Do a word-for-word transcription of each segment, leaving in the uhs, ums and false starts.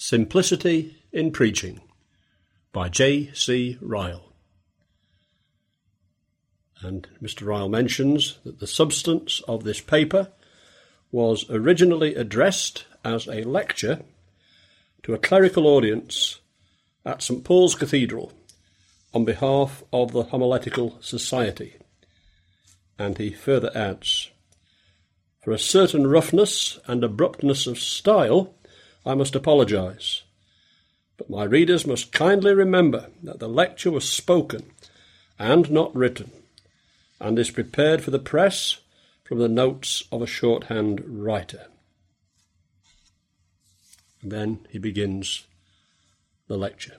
Simplicity in Preaching by J C Ryle. And Mister Ryle mentions that the substance of this paper was originally addressed as a lecture to a clerical audience at St Paul's Cathedral on behalf of the Homiletical Society. And he further adds, "For a certain roughness and abruptness of style, I must apologise, but my readers must kindly remember that the lecture was spoken and not written, and is prepared for the press from the notes of a shorthand writer." And then he begins the lecture.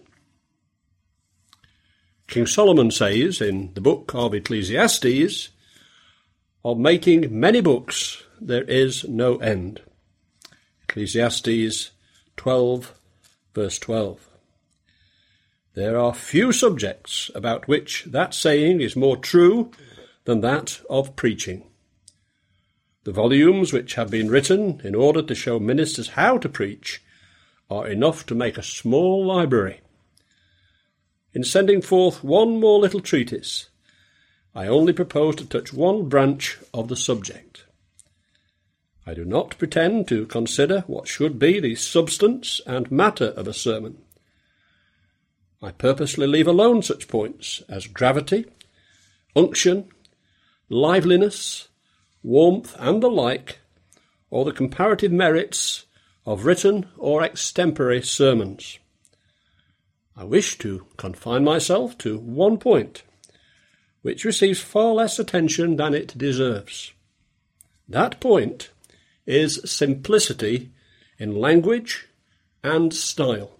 King Solomon says in the book of Ecclesiastes, "Of making many books there is no end." Ecclesiastes twelve, verse twelve. There are few subjects about which that saying is more true than that of preaching. The volumes which have been written in order to show ministers how to preach are enough to make a small library. In sending forth one more little treatise, I only propose to touch one branch of the subject. I do not pretend to consider what should be the substance and matter of a sermon. I purposely leave alone such points as gravity, unction, liveliness, warmth, and the like, or the comparative merits of written or extempore sermons. I wish to confine myself to one point, which receives far less attention than it deserves. That point is simplicity in language and style.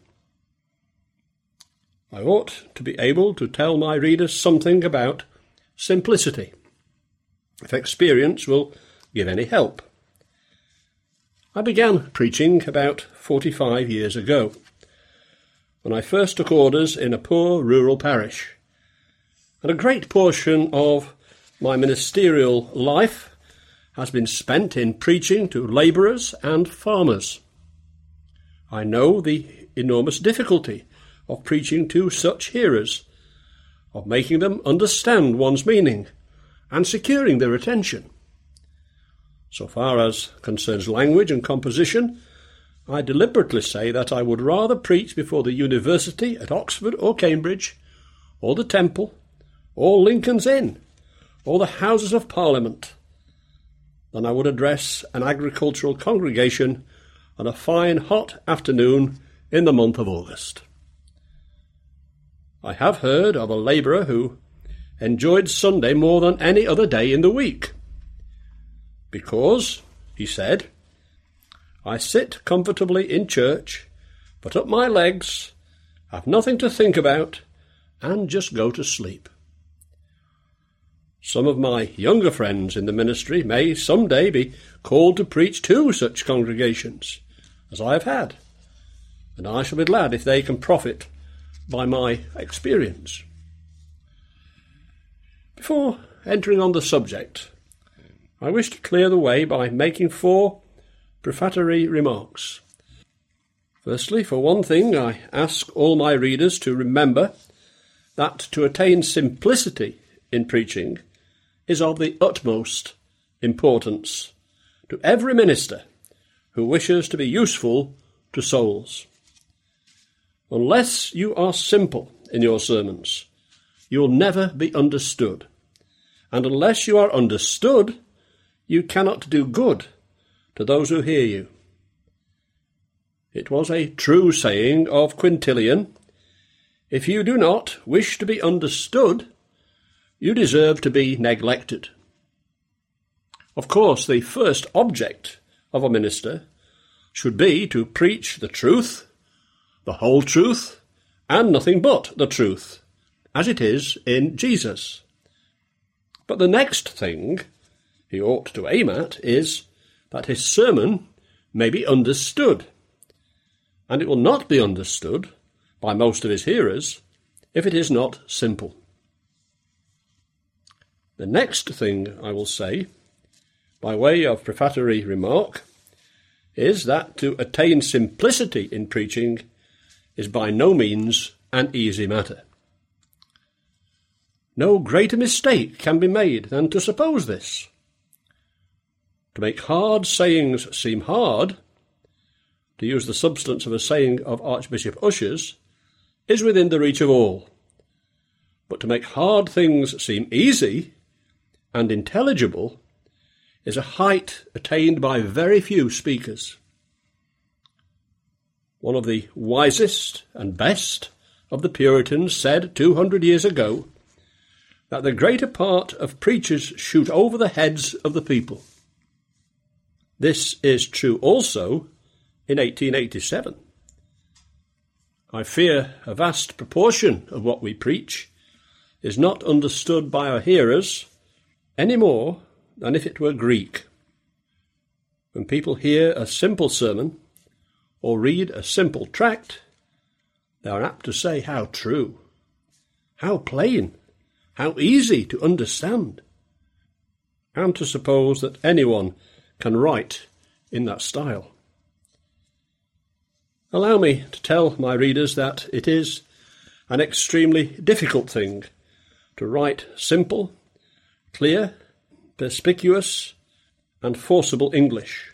I ought to be able to tell my readers something about simplicity, if experience will give any help. I began preaching about forty-five years ago, when I first took orders in a poor rural parish, and a great portion of my ministerial life has been spent in preaching to labourers and farmers. I know the enormous difficulty of preaching to such hearers, of making them understand one's meaning and securing their attention. So far as concerns language and composition, I deliberately say that I would rather preach before the University at Oxford or Cambridge, or the Temple, or Lincoln's Inn, or the Houses of Parliament, than I would address an agricultural congregation on a fine hot afternoon in the month of August. I have heard of a labourer who enjoyed Sunday more than any other day in the week, because, he said, I sit comfortably in church, put up my legs, have nothing to think about, and just go to sleep. Some of my younger friends in the ministry may some day be called to preach to such congregations, as I have had, and I shall be glad if they can profit by my experience. Before entering on the subject, I wish to clear the way by making four prefatory remarks. Firstly, for one thing, I ask all my readers to remember that to attain simplicity in preaching is of the utmost importance to every minister who wishes to be useful to souls. Unless you are simple in your sermons, you'll never be understood. And unless you are understood, you cannot do good to those who hear you. It was a true saying of Quintilian, "If you do not wish to be understood, you deserve to be neglected." Of course, the first object of a minister should be to preach the truth, the whole truth, and nothing but the truth, as it is in Jesus. But the next thing he ought to aim at is that his sermon may be understood, and it will not be understood by most of his hearers if it is not simple. The next thing I will say, by way of prefatory remark, is that to attain simplicity in preaching is by no means an easy matter. No greater mistake can be made than to suppose this. To make hard sayings seem hard, to use the substance of a saying of Archbishop Usher's, is within the reach of all. But to make hard things seem easy and intelligible is a height attained by very few speakers. One of the wisest and best of the Puritans said two hundred years ago that the greater part of preachers shoot over the heads of the people. This is true also in eighteen eighty-seven. I fear a vast proportion of what we preach is not understood by our hearers any more than if it were Greek. When people hear a simple sermon or read a simple tract, they are apt to say how true, how plain, how easy to understand, and to suppose that anyone can write in that style. Allow me to tell my readers that it is an extremely difficult thing to write simple, clear, perspicuous, and forcible English.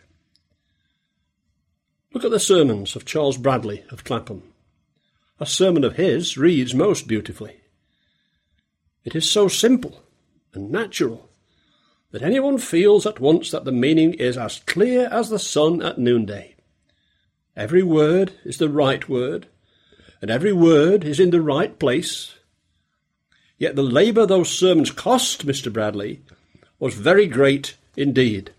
Look at the sermons of Charles Bradley of Clapham. A sermon of his reads most beautifully. It is so simple and natural that anyone feels at once that the meaning is as clear as the sun at noonday. Every word is the right word, and every word is in the right place. Yet the labour those sermons cost Mister Bradley was very great indeed.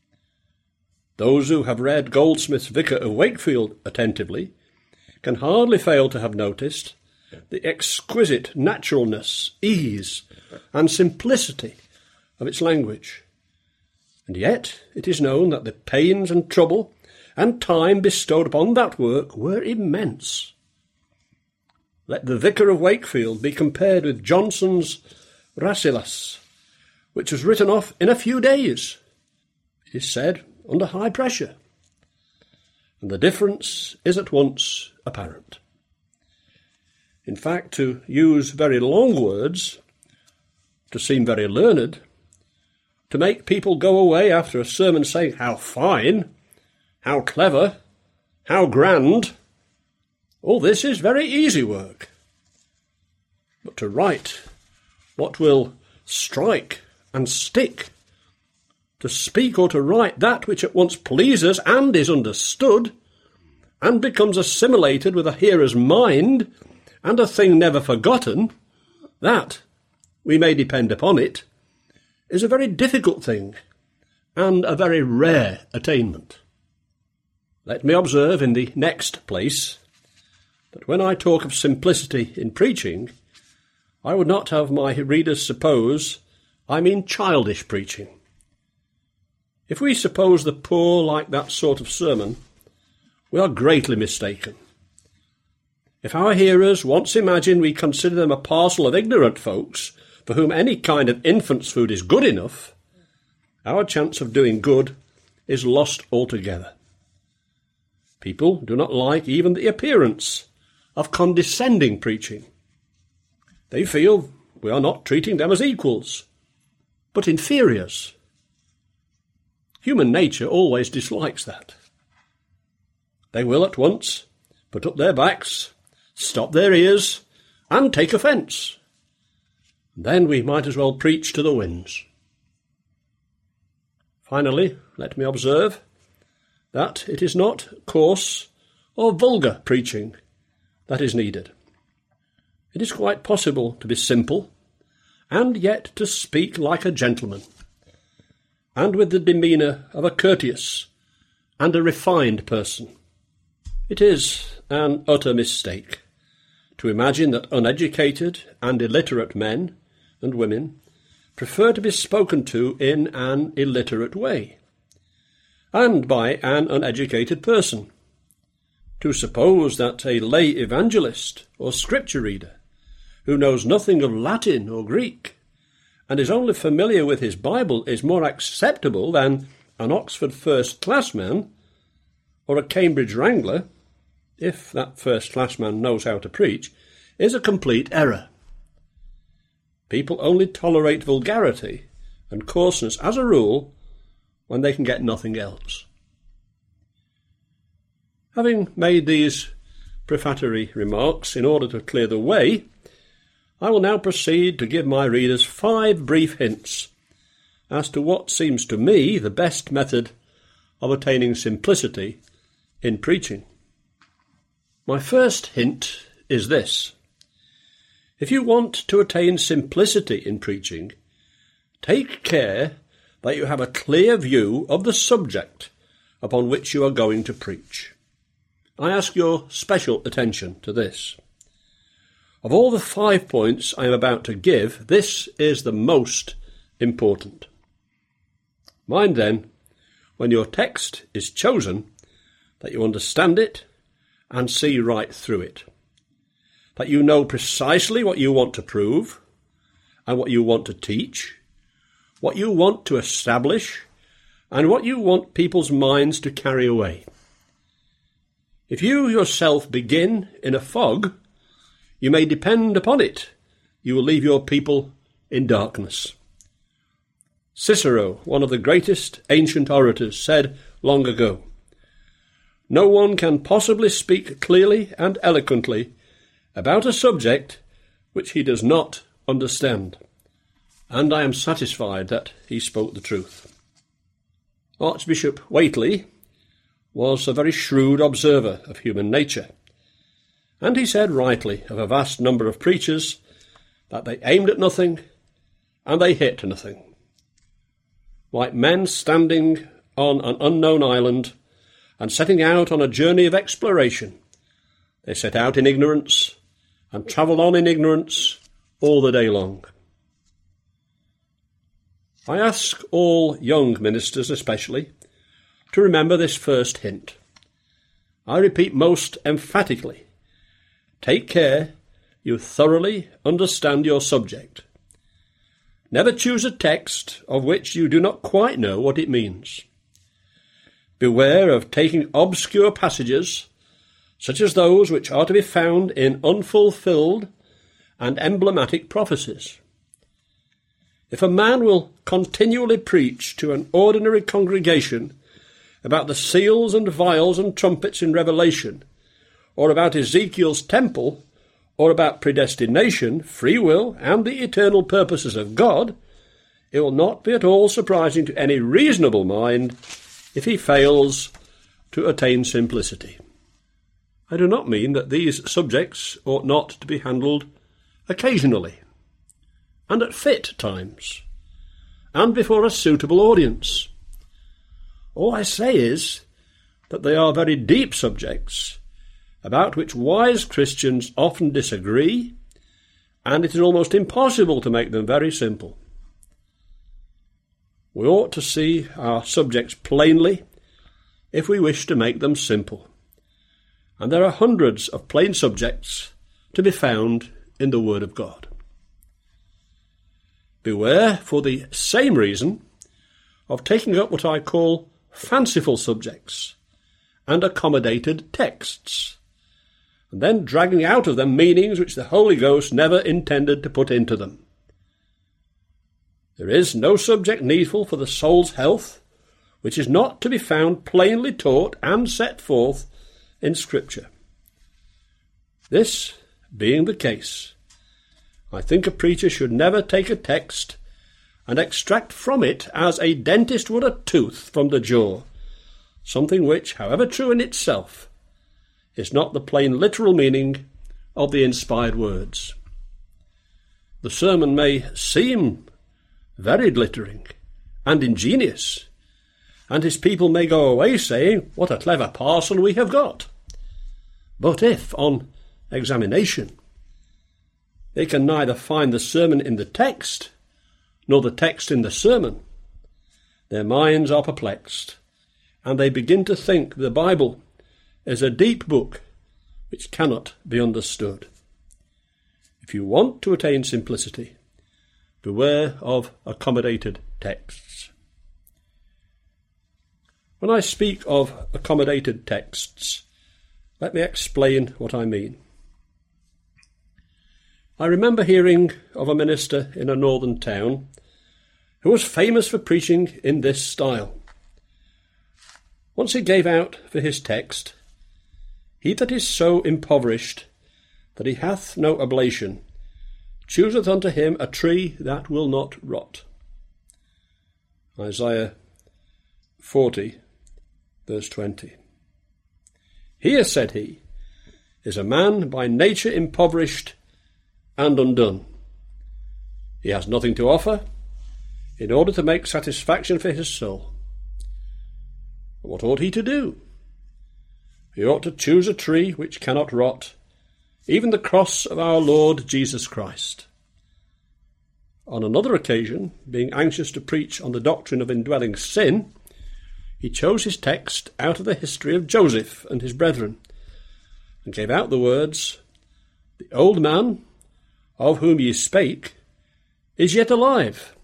Those who have read Goldsmith's Vicar of Wakefield attentively can hardly fail to have noticed the exquisite naturalness, ease, and simplicity of its language. And yet it is known that the pains and trouble and time bestowed upon that work were immense. Let the Vicar of Wakefield be compared with Johnson's Rasselas, which was written off in a few days, it is said, under high pressure. And the difference is at once apparent. In fact, to use very long words, to seem very learned, to make people go away after a sermon saying how fine, how clever, how grand, all this is very easy work. But to write what will strike and stick, to speak or to write that which at once pleases and is understood, and becomes assimilated with a hearer's mind, and a thing never forgotten, that, we may depend upon it, is a very difficult thing, and a very rare attainment. Let me observe in the next place that when I talk of simplicity in preaching, I would not have my readers suppose I mean childish preaching. If we suppose the poor like that sort of sermon, we are greatly mistaken. If our hearers once imagine we consider them a parcel of ignorant folks for whom any kind of infant's food is good enough, our chance of doing good is lost altogether. People do not like even the appearance of condescending preaching. They feel we are not treating them as equals, but inferiors. Human nature always dislikes that. They will at once put up their backs, stop their ears, and take offence. Then we might as well preach to the winds. Finally, let me observe that it is not coarse or vulgar preaching that is needed. It is quite possible to be simple, and yet to speak like a gentleman, and with the demeanour of a courteous and a refined person. It is an utter mistake to imagine that uneducated and illiterate men and women prefer to be spoken to in an illiterate way, and by an uneducated person. To suppose that a lay evangelist or scripture reader who knows nothing of Latin or Greek and is only familiar with his Bible is more acceptable than an Oxford first-class man or a Cambridge Wrangler, if that first-class man knows how to preach, is a complete error. People only tolerate vulgarity and coarseness, as a rule, when they can get nothing else. Having made these prefatory remarks in order to clear the way, I will now proceed to give my readers five brief hints as to what seems to me the best method of attaining simplicity in preaching. My first hint is this. If you want to attain simplicity in preaching, take care that you have a clear view of the subject upon which you are going to preach. I ask your special attention to this. Of all the five points I am about to give, this is the most important. Mind then, when your text is chosen, that you understand it and see right through it. That you know precisely what you want to prove and what you want to teach, what you want to establish, and what you want people's minds to carry away. If you yourself begin in a fog, you may depend upon it, you will leave your people in darkness. Cicero, one of the greatest ancient orators, said long ago, "No one can possibly speak clearly and eloquently about a subject which he does not understand." And I am satisfied that he spoke the truth. Archbishop Whately was a very shrewd observer of human nature, and he said rightly of a vast number of preachers that they aimed at nothing and they hit nothing. Like men standing on an unknown island and setting out on a journey of exploration, they set out in ignorance and travel on in ignorance all the day long. I ask all young ministers especially to remember this first hint. I repeat most emphatically, take care you thoroughly understand your subject. Never choose a text of which you do not quite know what it means. Beware of taking obscure passages, such as those which are to be found in unfulfilled and emblematic prophecies. If a man will continually preach to an ordinary congregation about the seals and vials and trumpets in Revelation, or about Ezekiel's temple, or about predestination, free will, and the eternal purposes of God, it will not be at all surprising to any reasonable mind if he fails to attain simplicity. I do not mean that these subjects ought not to be handled occasionally, and at fit times, and before a suitable audience. All I say is that they are very deep subjects, about which wise Christians often disagree, and it is almost impossible to make them very simple. We ought to see our subjects plainly if we wish to make them simple, and there are hundreds of plain subjects to be found in the Word of God. Beware, for the same reason, of taking up what I call fanciful subjects and accommodated texts, and then dragging out of them meanings which the Holy Ghost never intended to put into them. There is no subject needful for the soul's health which is not to be found plainly taught and set forth in Scripture. This being the case, I think a preacher should never take a text and extract from it as a dentist would a tooth from the jaw, something which, however true in itself, is not the plain literal meaning of the inspired words. The sermon may seem very glittering and ingenious, and his people may go away saying, "What a clever parson we have got." But if, on examination, they can neither find the sermon in the text, nor the text in the sermon, their minds are perplexed, and they begin to think the Bible is a deep book which cannot be understood. If you want to attain simplicity, beware of accommodated texts. When I speak of accommodated texts, let me explain what I mean. I remember hearing of a minister in a northern town who was famous for preaching in this style. Once he gave out for his text, "He that is so impoverished that he hath no oblation, chooseth unto him a tree that will not rot." Isaiah forty, verse twenty. "Here," said he, "is a man by nature impoverished and undone. He has nothing to offer in order to make satisfaction for his soul. What ought he to do? He ought to choose a tree which cannot rot, even the cross of our Lord Jesus Christ." On another occasion, being anxious to preach on the doctrine of indwelling sin, he chose his text out of the history of Joseph and his brethren, and gave out the words, "The old man, of whom ye spake, is yet alive."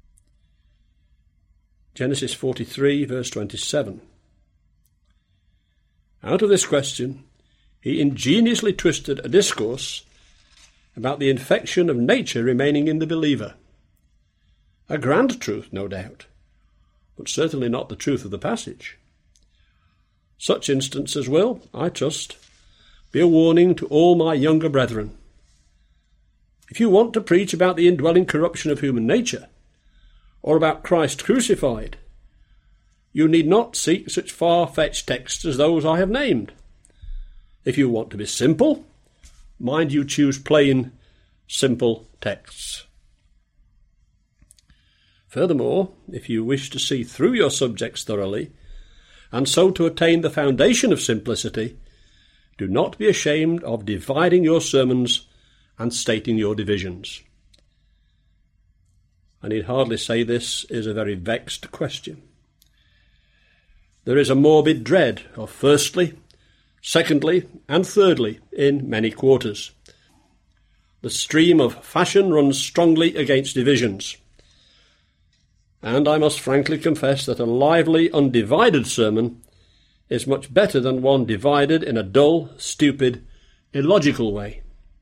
Genesis forty-three, verse twenty-seven. Out of this question, he ingeniously twisted a discourse about the infection of nature remaining in the believer. A grand truth, no doubt, but certainly not the truth of the passage. Such instances will, I trust, be a warning to all my younger brethren. If you want to preach about the indwelling corruption of human nature, or about Christ crucified, you need not seek such far-fetched texts as those I have named. If you want to be simple, mind you choose plain, simple texts. Furthermore, if you wish to see through your subjects thoroughly, and so to attain the foundation of simplicity, do not be ashamed of dividing your sermons and stating your divisions. I need hardly say this is a very vexed question. There is a morbid dread of firstly, secondly, and thirdly in many quarters. The stream of fashion runs strongly against divisions. And I must frankly confess that a lively, undivided sermon is much better than one divided in a dull, stupid, illogical way.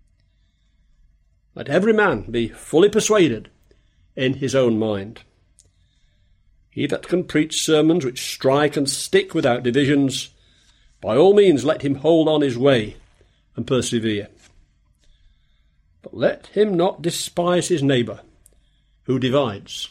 Let every man be fully persuaded in his own mind. He that can preach sermons which strike and stick without divisions, by all means let him hold on his way and persevere. But let him not despise his neighbour, who divides.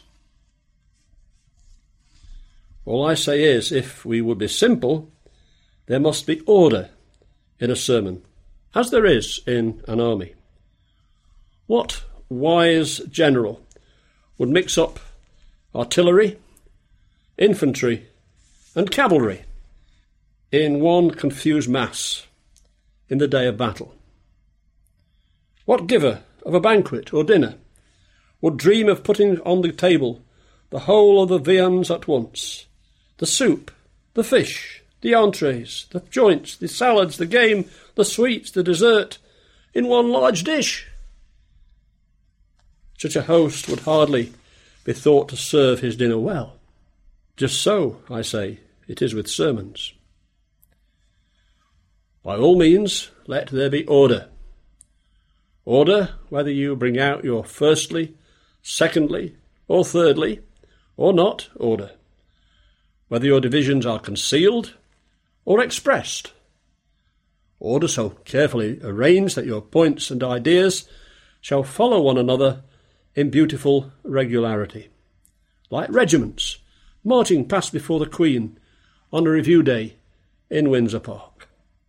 All I say is, if we would be simple, there must be order in a sermon, as there is in an army. What wise general would mix up artillery, infantry, and cavalry in one confused mass in the day of battle? What giver of a banquet or dinner would dream of putting on the table the whole of the viands at once, the soup, the fish, the entrees, the joints, the salads, the game, the sweets, the dessert, in one large dish? Such a host would hardly be thought to serve his dinner well. Just so, I say, it is with sermons. By all means, let there be order. Order, whether you bring out your firstly, secondly, or thirdly, or not order. Whether your divisions are concealed or expressed. Order so carefully arranged that your points and ideas shall follow one another in beautiful regularity, like regiments marching past before the Queen on a review day in Windsor Park.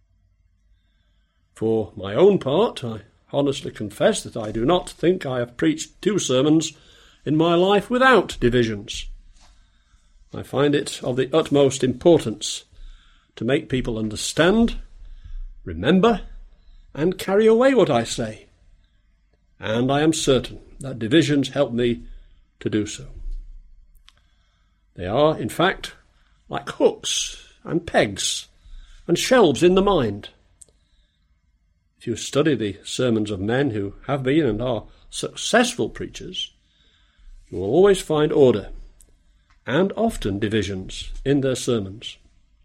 For my own part, I honestly confess that I do not think I have preached two sermons in my life without divisions. I find it of the utmost importance to make people understand, remember, and carry away what I say, and I am certain that divisions help me to do so. They are, in fact, like hooks and pegs and shelves in the mind. If you study the sermons of men who have been and are successful preachers, you will always find order and often divisions in their sermons.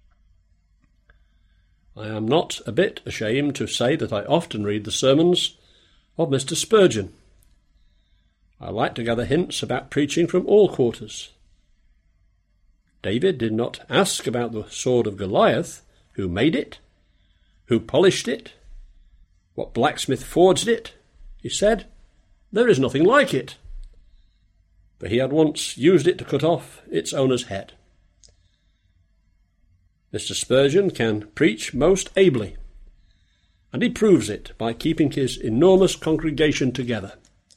I am not a bit ashamed to say that I often read the sermons of Mister Spurgeon. I like to gather hints about preaching from all quarters. David did not ask about the sword of Goliath, who made it, who polished it, what blacksmith forged it. He said, "There is nothing like it." But he had once used it to cut off its owner's head. Mister Spurgeon can preach most ably, and he proves it by keeping his enormous congregation together.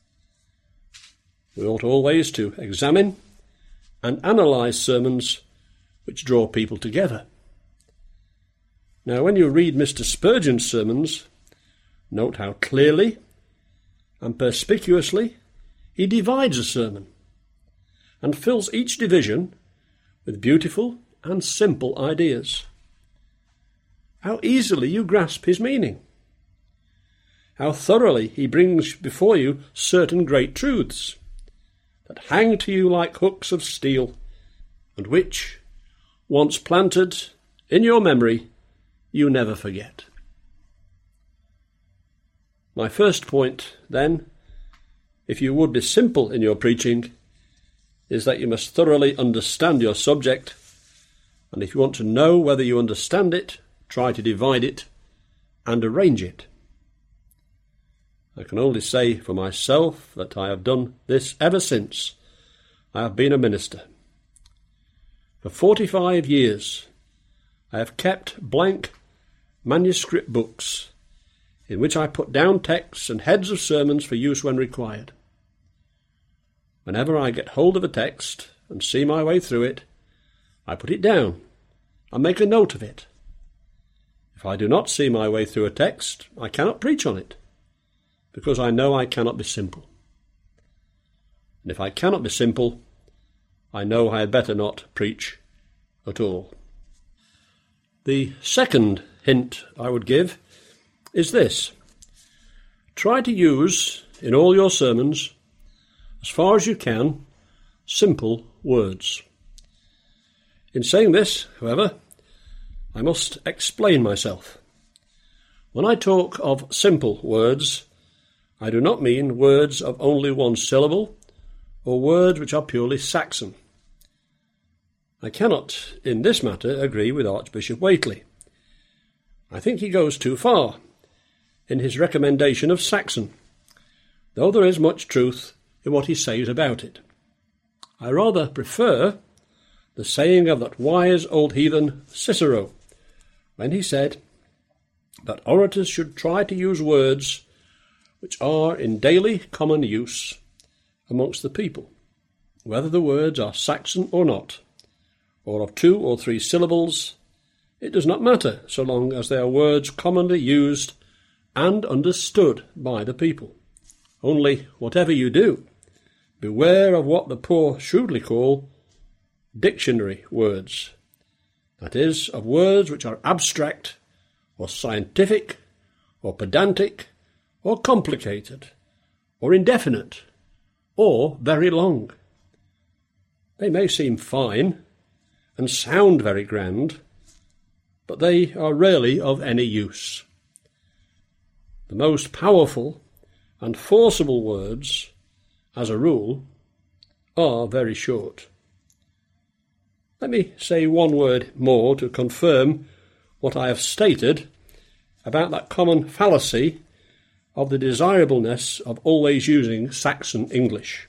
We ought always to examine and analyse sermons which draw people together. Now, when you read Mister Spurgeon's sermons, note how clearly and perspicuously he divides a sermon and fills each division with beautiful and simple ideas. How easily you grasp his meaning. How thoroughly he brings before you certain great truths that hang to you like hooks of steel, and which, once planted in your memory, you never forget. My first point, then, if you would be simple in your preaching, is that you must thoroughly understand your subject, and if you want to know whether you understand it, try to divide it and arrange it. I can only say for myself that I have done this ever since I have been a minister. For forty-five years I have kept blank manuscript books in which I put down texts and heads of sermons for use when required. Whenever I get hold of a text and see my way through it, I put it down and make a note of it. If I do not see my way through a text, I cannot preach on it, because I know I cannot be simple. And if I cannot be simple, I know I had better not preach at all. The second hint I would give is this. Try to use, in all your sermons, as far as you can, simple words. In saying this, however, I must explain myself. When I talk of simple words, I do not mean words of only one syllable, or words which are purely Saxon. I cannot, in this matter, agree with Archbishop Whately. I think he goes too far in his recommendation of Saxon, though there is much truth in what he says about it. I rather prefer the saying of that wise old heathen Cicero, when he said that orators should try to use words which are in daily common use amongst the people, whether the words are Saxon or not, or of two or three syllables. It does not matter so long as they are words commonly used and understood by the people. Only, whatever you do, beware of what the poor shrewdly call dictionary words, that is, of words which are abstract or scientific or pedantic or complicated or indefinite or very long. They may seem fine and sound very grand, but they are rarely of any use. The most powerful and forcible words, as a rule, are very short. Let me say one word more to confirm what I have stated about that common fallacy of the desirableness of always using Saxon English.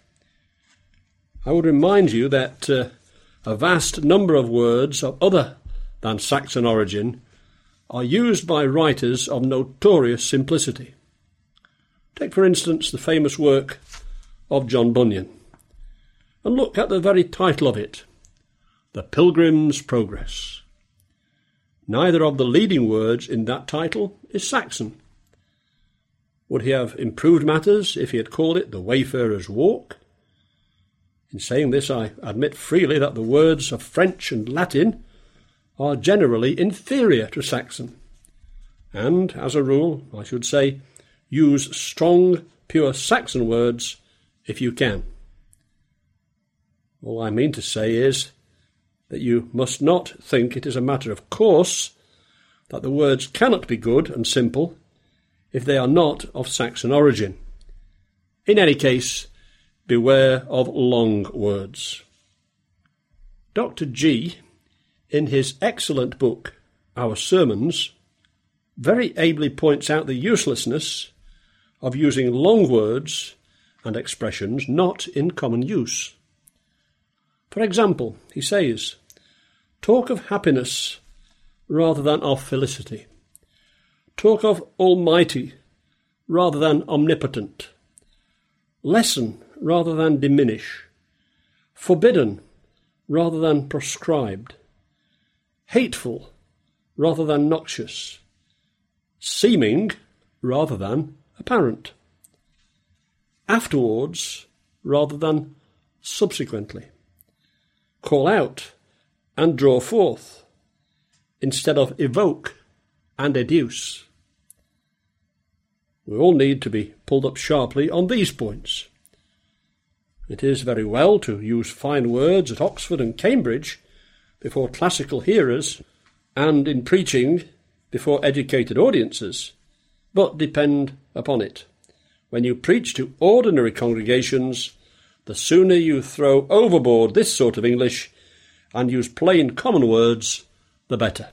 I would remind you that uh, a vast number of words of other than Saxon origin are used by writers of notorious simplicity. Take, for instance, the famous work of John Bunyan, and look at the very title of it, The Pilgrim's Progress. Neither of the leading words in that title is Saxon. Would he have improved matters if he had called it The Wayfarer's Walk? In saying this, I admit freely that the words of French and Latin are generally inferior to Saxon, and, as a rule, I should say, use strong, pure Saxon words if you can. All I mean to say is that you must not think it is a matter of course that the words cannot be good and simple if they are not of Saxon origin. In any case, beware of long words. Doctor G, in his excellent book, Our Sermons, very ably points out the uselessness of using long words and expressions not in common use. For example, he says, talk of happiness rather than of felicity. Talk of almighty rather than omnipotent. Lessen rather than diminish. Forbidden rather than proscribed. Hateful rather than noxious. Seeming rather than apparent. Afterwards rather than subsequently. Call out and draw forth instead of evoke and educe. We all need to be pulled up sharply on these points. It is very well to use fine words at Oxford and Cambridge before classical hearers and in preaching before educated audiences, but depend upon it. When you preach to ordinary congregations, the sooner you throw overboard this sort of English and use plain common words, the better.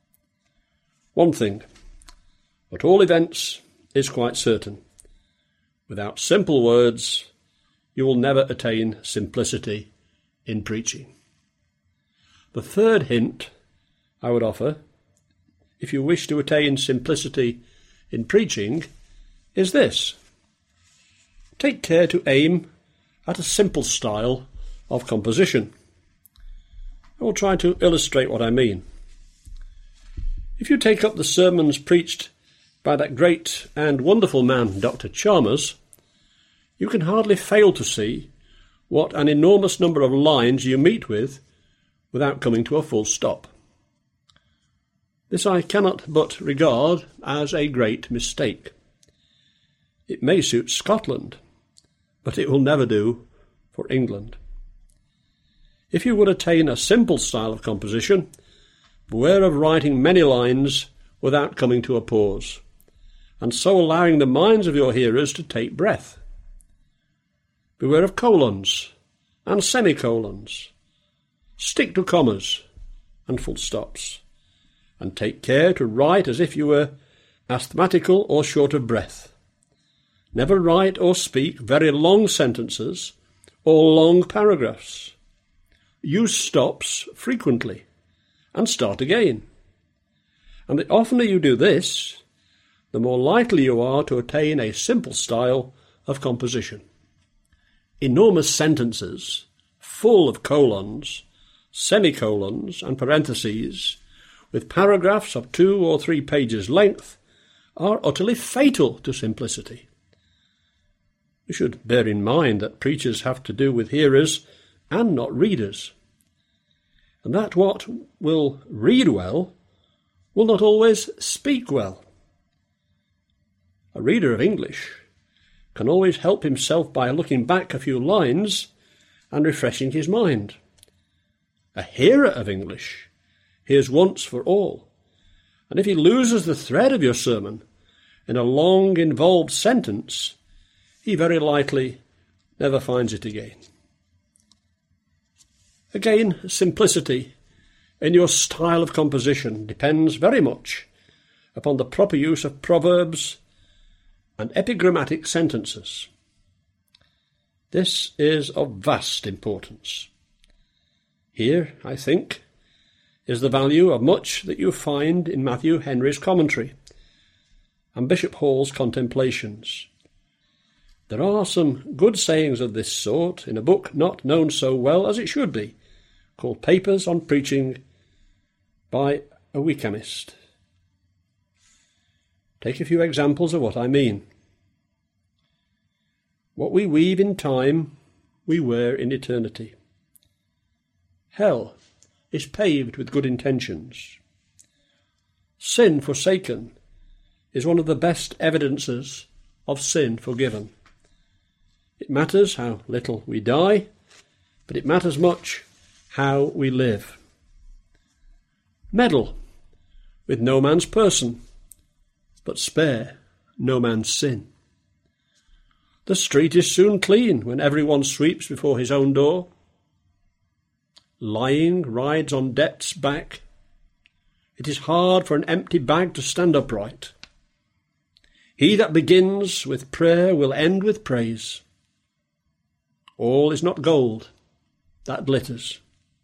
One thing, at all events, is quite certain. Without simple words, you will never attain simplicity in preaching. The third hint I would offer, if you wish to attain simplicity in preaching, is this. Take care to aim at a simple style of composition. I will try to illustrate what I mean. If you take up the sermons preached by that great and wonderful man, Doctor Chalmers, you can hardly fail to see what an enormous number of lines you meet with without coming to a full stop. This I cannot but regard as a great mistake. It may suit Scotland, but it will never do for England. If you would attain a simple style of composition, beware of writing many lines without coming to a pause, and so allowing the minds of your hearers to take breath. Beware of colons and semicolons. Stick to commas and full stops, and take care to write as if you were asthmatical or short of breath. Never write or speak very long sentences or long paragraphs. Use stops frequently and start again. And the oftener you do this, the more likely you are to attain a simple style of composition. Enormous sentences, full of colons, semicolons and parentheses, with paragraphs of two or three pages length, are utterly fatal to simplicity. We should bear in mind that preachers have to do with hearers and not readers, and that what will read well will not always speak well. A reader of English can always help himself by looking back a few lines and refreshing his mind. A hearer of English hears once for all, and if he loses the thread of your sermon in a long, involved sentence, he very likely never finds it again. Again, simplicity in your style of composition depends very much upon the proper use of proverbs and epigrammatic sentences. This is of vast importance. Here, I think, is the value of much that you find in Matthew Henry's commentary and Bishop Hall's contemplations. There are some good sayings of this sort in a book not known so well as it should be, called Papers on Preaching by a Wykamist. Take a few examples of what I mean. What we weave in time, we wear in eternity. Hell is paved with good intentions. Sin forsaken is one of the best evidences of sin forgiven. It matters how little we die, but it matters much how we live. Meddle with no man's person, but spare no man's sin. The street is soon clean when everyone sweeps before his own door. Lying rides on debt's back. It is hard for an empty bag to stand upright. He that begins with prayer will end with praise. All is not gold that glitters.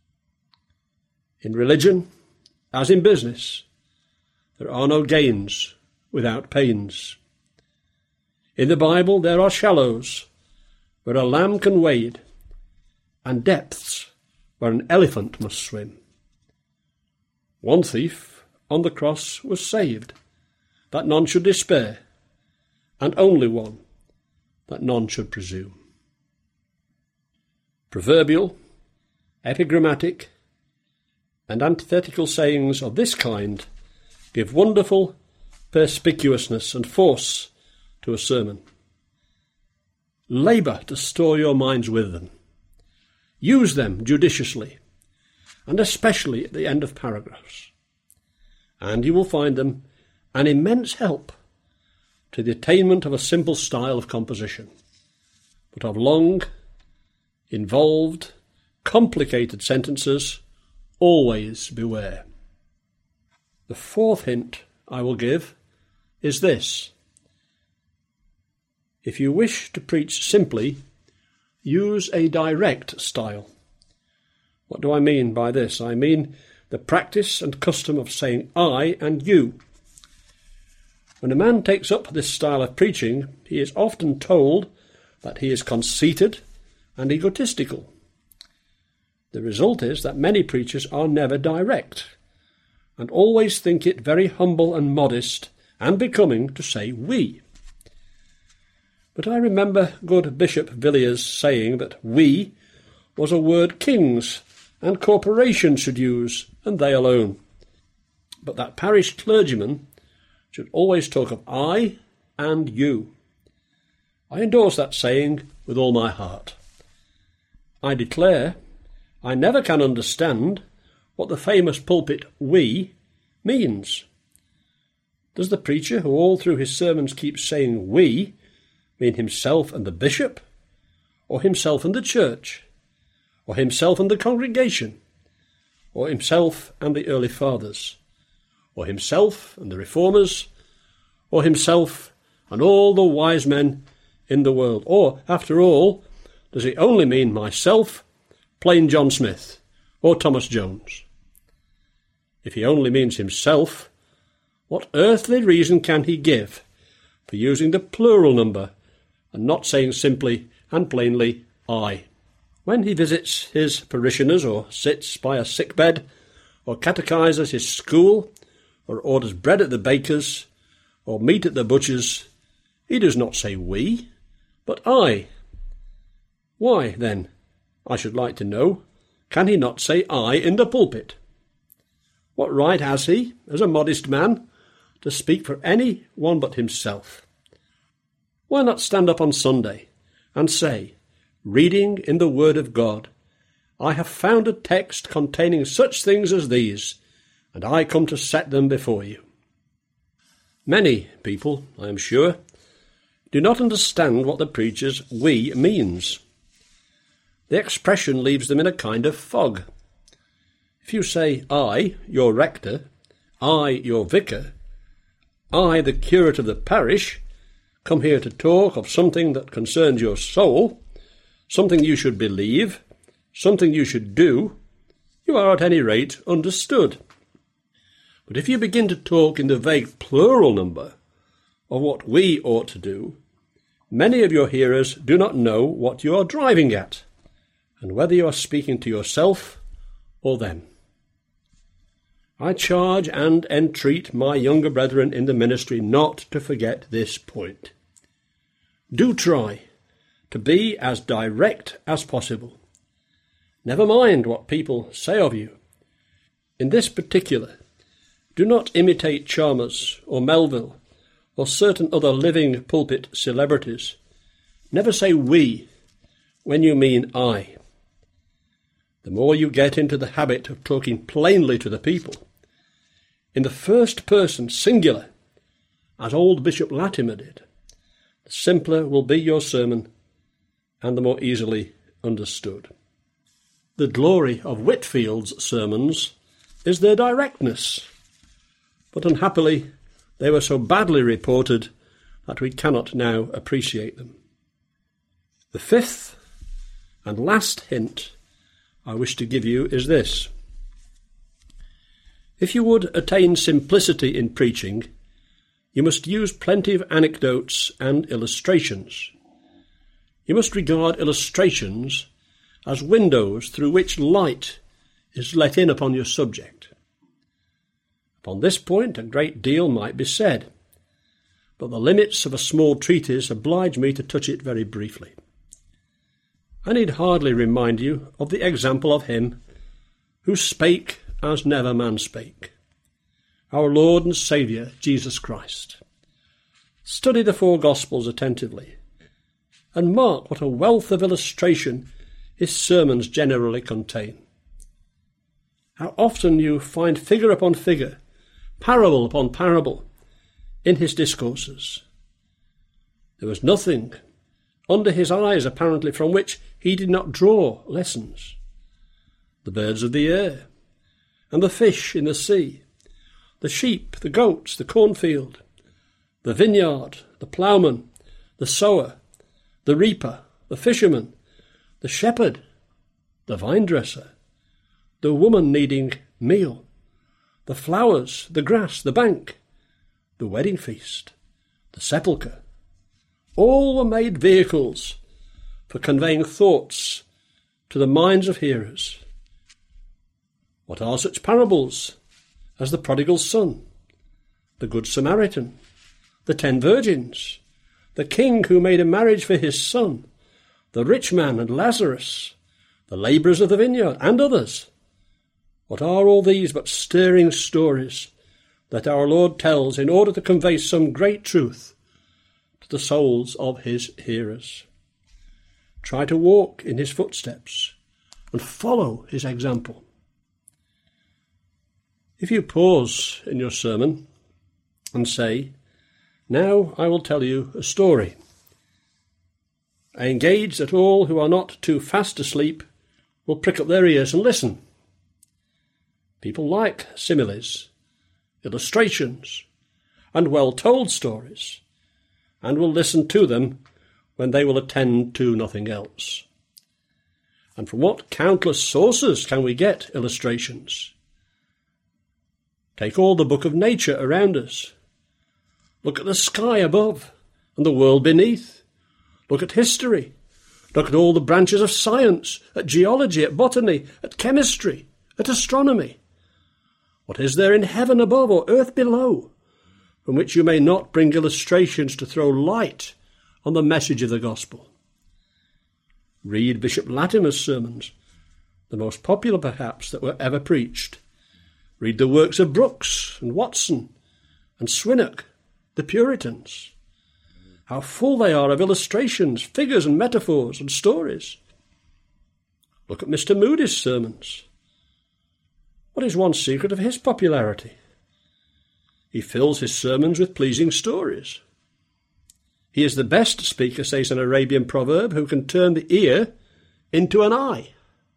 In religion, as in business, there are no gains without pains. In the Bible there are shallows where a lamb can wade, and depths where an elephant must swim. One thief on the cross was saved, that none should despair, and only one, that none should presume. Proverbial, epigrammatic, and antithetical sayings of this kind give wonderful perspicuousness and force to a sermon. Labour to store your minds with them. Use them judiciously, and especially at the end of paragraphs, and you will find them an immense help to the attainment of a simple style of composition, but of long, involved, complicated sentences, always beware. The fourth hint I will give is this. If you wish to preach simply, use a direct style. What do I mean by this? I mean the practice and custom of saying I and you. When a man takes up this style of preaching, he is often told that he is conceited and egotistical. The result is that many preachers are never direct, and always think it very humble and modest and becoming to say we. But I remember good Bishop Villiers saying that we was a word kings and corporations should use, and they alone. But that parish clergyman should always talk of I and you. I endorse that saying with all my heart. I declare I never can understand what the famous pulpit we means. Does the preacher, who all through his sermons keeps saying we, mean himself and the bishop, or himself and the church, or himself and the congregation, or himself and the early fathers, or himself and the reformers, or himself and all the wise men in the world? Or, after all, does he only mean myself, plain John Smith, or Thomas Jones? If he only means himself, what earthly reason can he give for using the plural number and not saying simply and plainly I? When he visits his parishioners, or sits by a sick bed, or catechises his school, or orders bread at the baker's, or meat at the butcher's, he does not say we, but I. Why, then, I should like to know, can he not say I in the pulpit? What right has he, as a modest man, to speak for any one but himself? Why not stand up on Sunday and say, reading in the Word of God, I have found a text containing such things as these, and I come to set them before you? Many people, I am sure, do not understand what the preacher's we means. The expression leaves them in a kind of fog. If you say, I, your rector, I, your vicar, I, the curate of the parish, come here to talk of something that concerns your soul, something you should believe, something you should do, you are at any rate understood. But if you begin to talk in the vague plural number of what we ought to do, many of your hearers do not know what you are driving at, and whether you are speaking to yourself or them. I charge and entreat my younger brethren in the ministry not to forget this point. Do try to be as direct as possible. Never mind what people say of you. In this particular, do not imitate Chalmers or Melville or certain other living pulpit celebrities. Never say we when you mean I. The more you get into the habit of talking plainly to the people, in the first person singular, as old Bishop Latimer did, the simpler will be your sermon and the more easily understood. The glory of Whitfield's sermons is their directness, but unhappily they were so badly reported that we cannot now appreciate them. The fifth and last hint I wish to give you is this. If you would attain simplicity in preaching, you must use plenty of anecdotes and illustrations. You must regard illustrations as windows through which light is let in upon your subject. Upon this point a great deal might be said, but the limits of a small treatise oblige me to touch it very briefly. I need hardly remind you of the example of him who spake as never man spake, our Lord and Saviour, Jesus Christ. Study the four Gospels attentively, and mark what a wealth of illustration his sermons generally contain. How often you find figure upon figure, parable upon parable, in his discourses. There was nothing under his eyes apparently from which he did not draw lessons. The birds of the air, and the fish in the sea, the sheep, the goats, the cornfield, the vineyard, the ploughman, the sower, the reaper, the fisherman, the shepherd, the vine-dresser, the woman needing meal, the flowers, the grass, the bank, the wedding feast, the sepulchre, all were made vehicles for conveying thoughts to the minds of hearers. What are such parables as the prodigal son, the good Samaritan, the ten virgins, the king who made a marriage for his son, the rich man and Lazarus, the labourers of the vineyard, and others? What are all these but stirring stories that our Lord tells in order to convey some great truth to the souls of his hearers? Try to walk in his footsteps and follow his example. If you pause in your sermon and say, "Now I will tell you a story," I engage that all who are not too fast asleep will prick up their ears and listen. People like similes, illustrations, and well-told stories, and will listen to them when they will attend to nothing else. And from what countless sources can we get illustrations? Take all the book of nature around us. Look at the sky above and the world beneath. Look at history. Look at all the branches of science, at geology, at botany, at chemistry, at astronomy. What is there in heaven above or earth below, from which you may not bring illustrations to throw light on the message of the gospel? Read Bishop Latimer's sermons, the most popular perhaps that were ever preached. Read the works of Brooks and Watson and Swinnock, the Puritans. How full they are of illustrations, figures and metaphors and stories. Look at Mister Moody's sermons. What is one secret of his popularity? He fills his sermons with pleasing stories. He is the best speaker, says an Arabian proverb, who can turn the ear into an eye.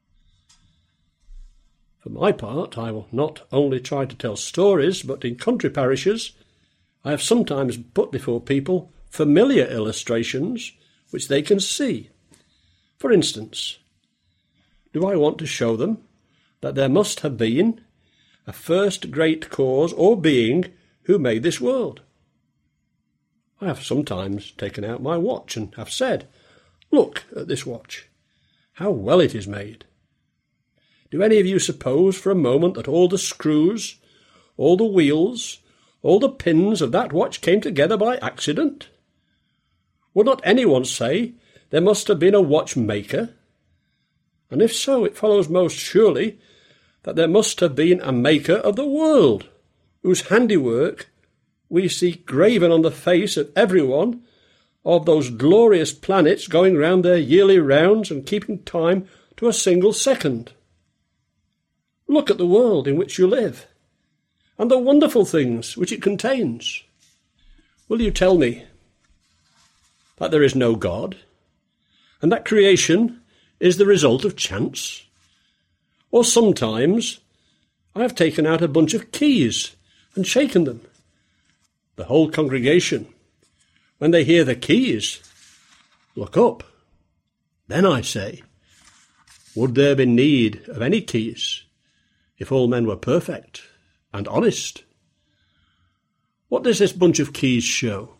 For my part, I will not only try to tell stories, but in country parishes I have sometimes put before people familiar illustrations which they can see. For instance, do I want to show them that there must have been a first great cause or being who made this world? I have sometimes taken out my watch and have said, "Look at this watch, how well it is made." Do any of you suppose for a moment that all the screws, all the wheels, all the pins of that watch came together by accident? Would not anyone say there must have been a watchmaker? And if so, it follows most surely that there must have been a maker of the world, whose handiwork we see graven on the face of every one of those glorious planets going round their yearly rounds and keeping time to a single second. Look at the world in which you live, and the wonderful things which it contains. Will you tell me that there is no God, and that creation is the result of chance? Or sometimes I have taken out a bunch of keys and shaken them. The whole congregation, when they hear the keys, look up. Then I say, would there be need of any keys if all men were perfect and honest? What does this bunch of keys show?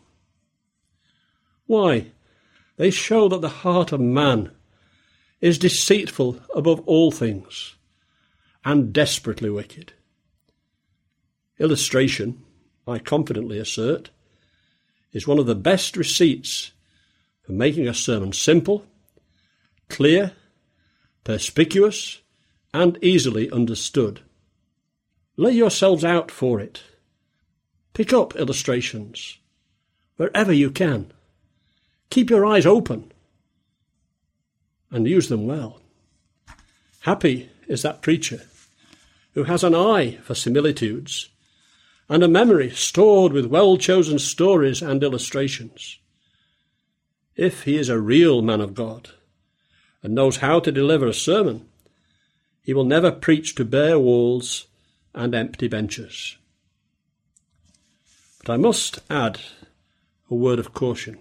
Why, they show that the heart of man is deceitful above all things and desperately wicked. Illustration, I confidently assert, is one of the best receipts for making a sermon simple, clear, perspicuous, and easily understood. Lay yourselves out for it. Pick up illustrations wherever you can. Keep your eyes open and use them well. Happy is that preacher who has an eye for similitudes and a memory stored with well-chosen stories and illustrations. If he is a real man of God and knows how to deliver a sermon, he will never preach to bare walls and empty benches. But I must add a word of caution.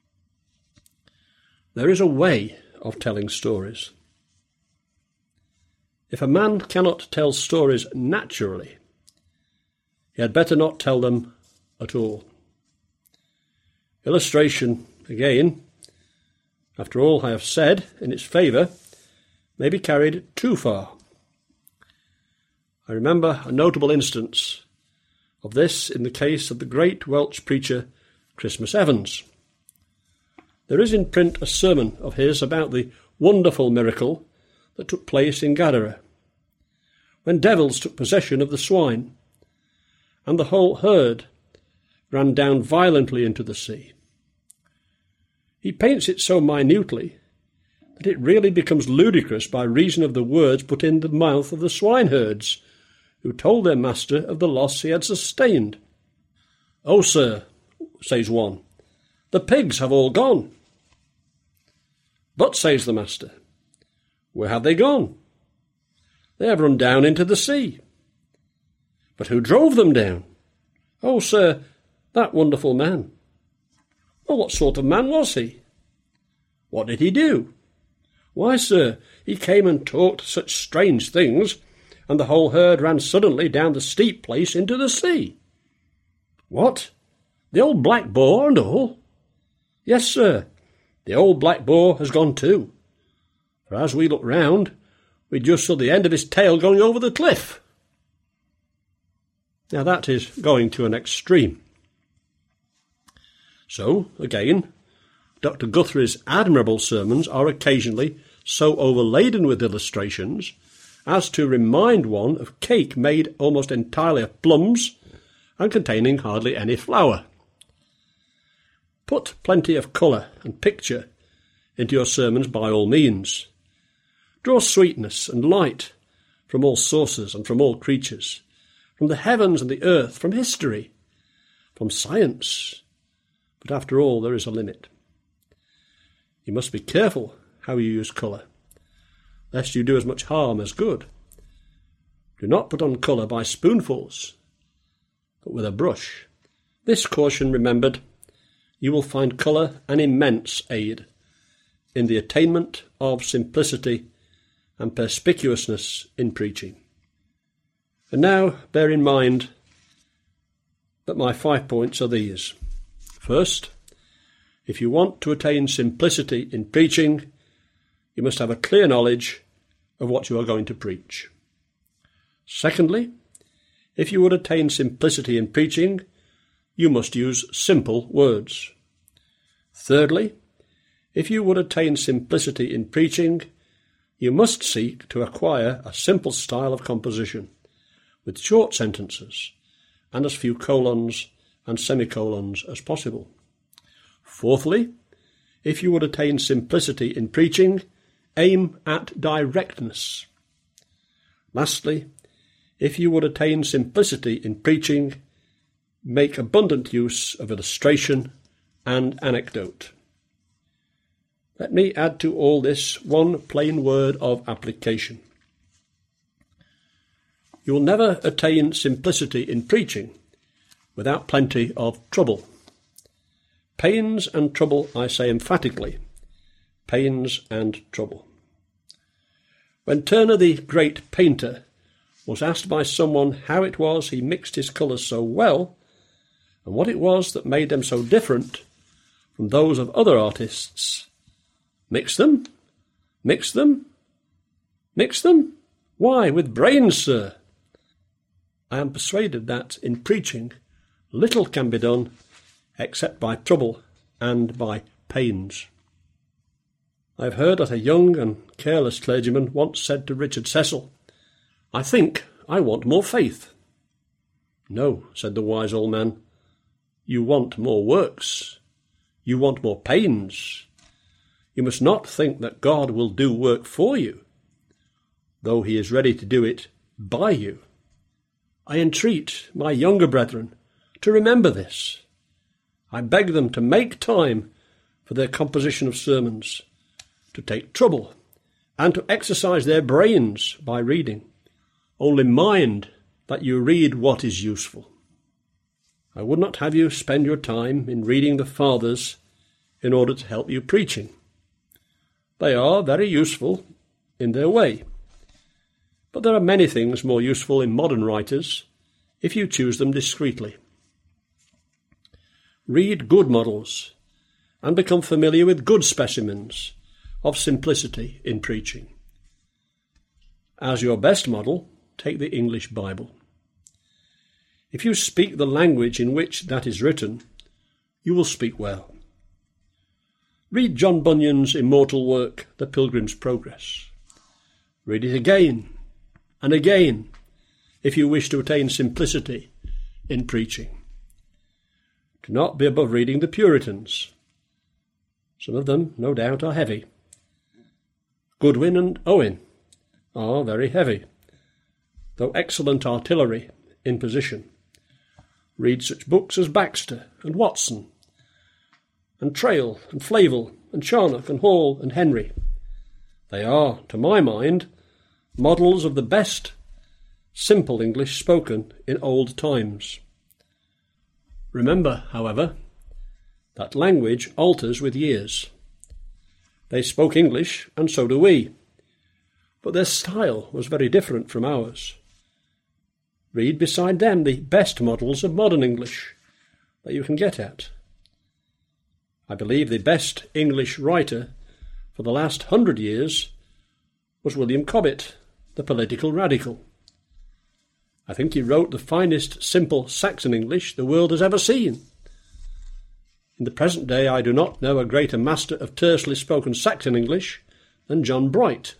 There is a way of telling stories. If a man cannot tell stories naturally, he had better not tell them at all. Illustration, again, after all I have said in its favour, may be carried too far. I remember a notable instance of this in the case of the great Welsh preacher Christmas Evans. There is in print a sermon of his about the wonderful miracle that took place in Gadara, when devils took possession of the swine, and the whole herd ran down violently into the sea. He paints it so minutely that it really becomes ludicrous by reason of the words put in the mouth of the swineherds, who told their master of the loss he had sustained. "Oh, sir," says one, "the pigs have all gone." "But," says the master, "where have they gone?" "They have run down into the sea." "But who drove them down?" "Oh, sir, that wonderful man." "Well, what sort of man was he?" "What did he do?" "Why, sir, he came and talked such strange things, and the whole herd ran suddenly down the steep place into the sea." "What? The old black boar and all?" "Yes, sir, the old black boar has gone too. For as we looked round, we just saw the end of his tail going over the cliff." Now that is going to an extreme. So, again, Doctor Guthrie's admirable sermons are occasionally so overladen with illustrations as to remind one of cake made almost entirely of plums and containing hardly any flour. Put plenty of colour and picture into your sermons by all means. Draw sweetness and light from all sources and from all creatures, from the heavens and the earth, from history, from science. But after all, there is a limit. You must be careful how you use colour, lest you do as much harm as good. Do not put on colour by spoonfuls, but with a brush. This caution remembered, you will find colour an immense aid in the attainment of simplicity and perspicuousness in preaching. And now bear in mind that my five points are these. First, if you want to attain simplicity in preaching, you must have a clear knowledge of what you are going to preach. Secondly, if you would attain simplicity in preaching, you must use simple words. Thirdly, if you would attain simplicity in preaching, you must seek to acquire a simple style of composition, with short sentences and as few colons and semicolons as possible. Fourthly, if you would attain simplicity in preaching, aim at directness. Lastly, if you would attain simplicity in preaching, make abundant use of illustration and anecdote. Let me add to all this one plain word of application. You will never attain simplicity in preaching without plenty of trouble. Pains and trouble, I say emphatically, pains and trouble. When Turner, the great painter, was asked by someone how it was he mixed his colours so well, and what it was that made them so different from those of other artists, mix them? Mix them? Mix them? Why, with brains, sir. I am persuaded that in preaching little can be done except by trouble and by pains. I have heard that a young and careless clergyman once said to Richard Cecil, "I think I want more faith." "No," said the wise old man, "you want more works. You want more pains. You must not think that God will do work for you, though he is ready to do it by you. I entreat my younger brethren to remember this. I beg them to make time for their composition of sermons, to take trouble, and to exercise their brains by reading. Only mind that you read what is useful. I would not have you spend your time in reading the Fathers in order to help you preaching. They are very useful in their way. But there are many things more useful in modern writers if you choose them discreetly. Read good models and become familiar with good specimens of simplicity in preaching. As your best model, take the English Bible. If you speak the language in which that is written, you will speak well. Read John Bunyan's immortal work, The Pilgrim's Progress. Read it again and again if you wish to attain simplicity in preaching. Do not be above reading the Puritans. Some of them, no doubt, are heavy. Goodwin and Owen are very heavy, though excellent artillery in position. Read such books as Baxter and Watson, and Trail and Flavel and Charnock and Hall and Henry. They are, to my mind, models of the best simple English spoken in old times. Remember, however, that language alters with years. They spoke English, and so do we, but their style was very different from ours. Read beside them the best models of modern English that you can get at. I believe the best English writer for the last hundred years was William Cobbett, the political radical. I think he wrote the finest simple Saxon English the world has ever seen. In the present day, I do not know a greater master of tersely spoken Saxon English than John Bright.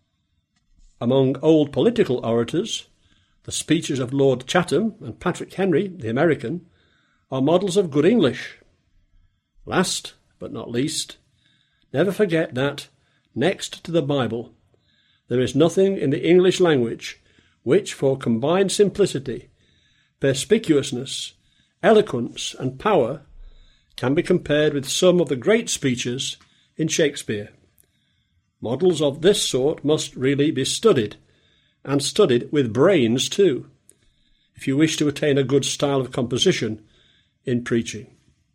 Among old political orators, the speeches of Lord Chatham and Patrick Henry, the American, are models of good English. Last, but not least, never forget that, next to the Bible, there is nothing in the English language which, for combined simplicity, perspicuousness, eloquence, and power, can be compared with some of the great speeches in Shakespeare. Models of this sort must really be studied, and studied with brains too, if you wish to attain a good style of composition in preaching.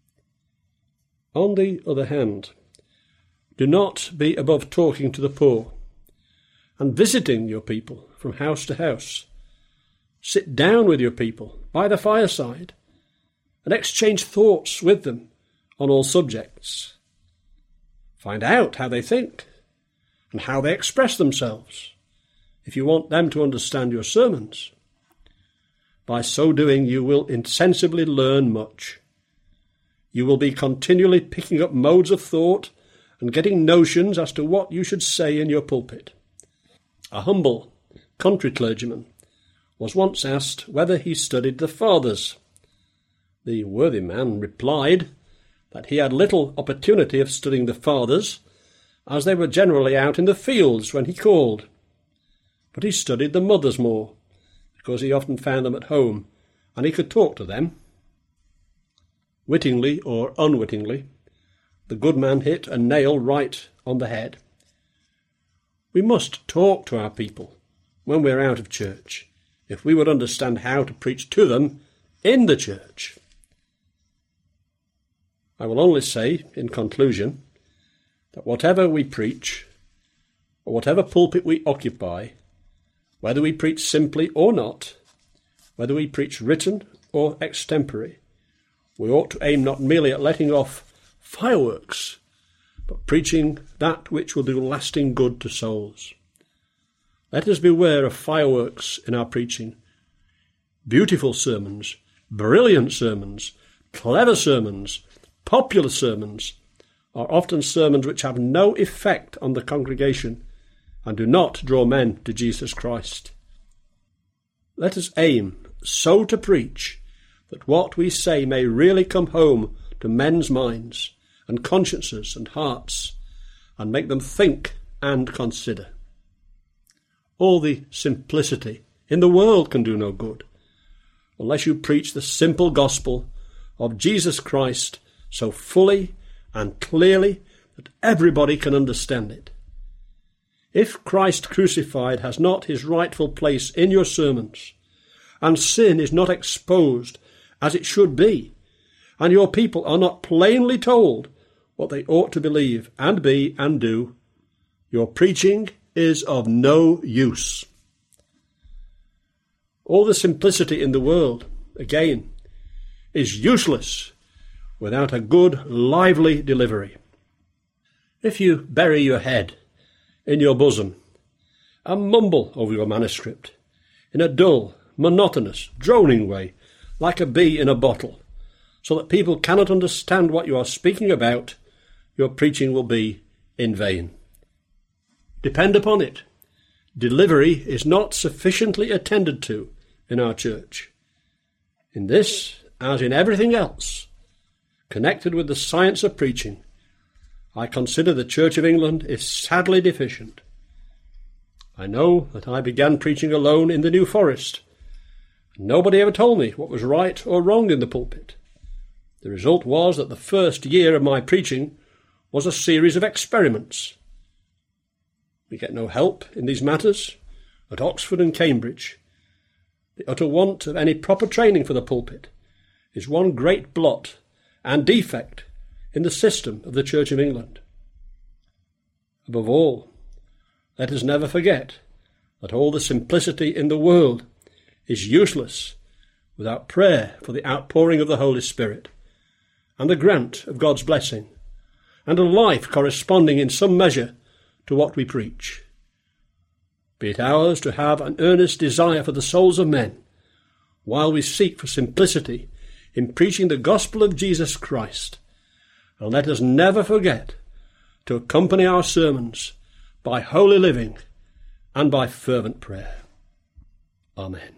On the other hand, do not be above talking to the poor and visiting your people from house to house. Sit down with your people by the fireside and exchange thoughts with them on all subjects. Find out how they think and how they express themselves if you want them to understand your sermons. By so doing, you will insensibly learn much. You will be continually picking up modes of thought and getting notions as to what you should say in your pulpit. A humble country clergyman was once asked whether he studied the Fathers. The worthy man replied that he had little opportunity of studying the Fathers, as they were generally out in the fields when he called. but he studied the mothers more, because he often found them at home, and he could talk to them. Wittingly or unwittingly, the good man hit a nail right on the head. We must talk to our people when we're out of church, if we would understand how to preach to them in the church. I will only say, in conclusion, that whatever we preach, or whatever pulpit we occupy, whether we preach simply or not, whether we preach written or extempore, we ought to aim not merely at letting off fireworks, but preaching that which will do lasting good to souls. Let us beware of fireworks in our preaching. Beautiful sermons, brilliant sermons, clever sermons, popular sermons are often sermons which have no effect on the congregation and do not draw men to Jesus Christ. Let us aim so to preach that what we say may really come home to men's minds and consciences and hearts, and make them think and consider. All the simplicity in the world can do no good unless you preach the simple gospel of Jesus Christ so fully and clearly that everybody can understand it. If Christ crucified has not his rightful place in your sermons, and sin is not exposed as it should be, and your people are not plainly told what they ought to believe and be and do, your preaching is of no use. All the simplicity in the world, again, is useless without a good, lively delivery. If you bury your head in your bosom and mumble over your manuscript in a dull, monotonous, droning way, like a bee in a bottle, so that people cannot understand what you are speaking about, your preaching will be in vain. Depend upon it, delivery is not sufficiently attended to in our church. In this, as in everything else connected with the science of preaching, I consider the Church of England is sadly deficient. I know that I began preaching alone in the New Forest. Nobody ever told me what was right or wrong in the pulpit. The result was that the first year of my preaching was a series of experiments. We get no help in these matters at Oxford and Cambridge. The utter want of any proper training for the pulpit is one great blot and defect in the system of the Church of England. Above all, let us never forget that all the simplicity in the world is useless without prayer for the outpouring of the Holy Spirit and the grant of God's blessing, and a life corresponding in some measure to what we preach. Be it ours to have an earnest desire for the souls of men, while we seek for simplicity in preaching the gospel of Jesus Christ, and let us never forget to accompany our sermons by holy living and by fervent prayer. Amen.